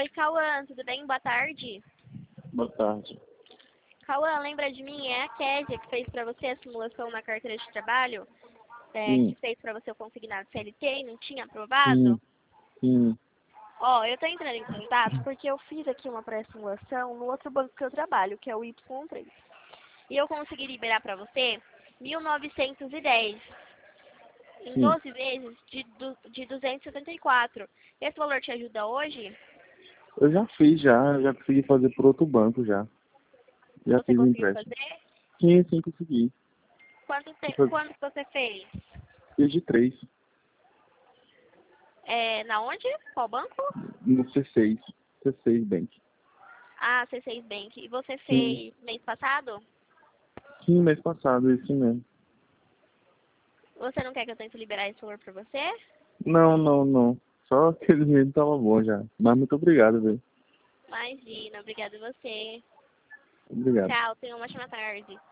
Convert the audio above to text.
Oi, Cauã, tudo bem? Boa tarde. Boa tarde. Cauã, lembra de mim? É a Kézia que fez pra você a simulação na carteira de trabalho? Que Sim, fez pra você o consignado CLT e não tinha aprovado? sim, sim, Ó, eu tô entrando em contato porque eu fiz aqui uma pré-simulação no outro banco que eu trabalho, que é o Y3. E eu consegui liberar pra você 1.910 em sim. 12 vezes de 274. Esse valor te ajuda hoje? Eu já fiz já consegui fazer por outro banco já. Já Você fiz o conseguiu empréstimo. fazer? Sim, consegui. Quando que você fez? Fiz de 3 Na onde? Qual banco? no C6. C6 Bank. Ah, C6 Bank. E você Sim, fez mês passado? sim, mês passado, isso mesmo. Você não quer que eu tente liberar esse valor pra você? Não. Só aquele mesmo tava bom já. Mas muito obrigado, velho. Imagina, obrigada a você. Obrigado. Tchau, tenha uma ótima tarde.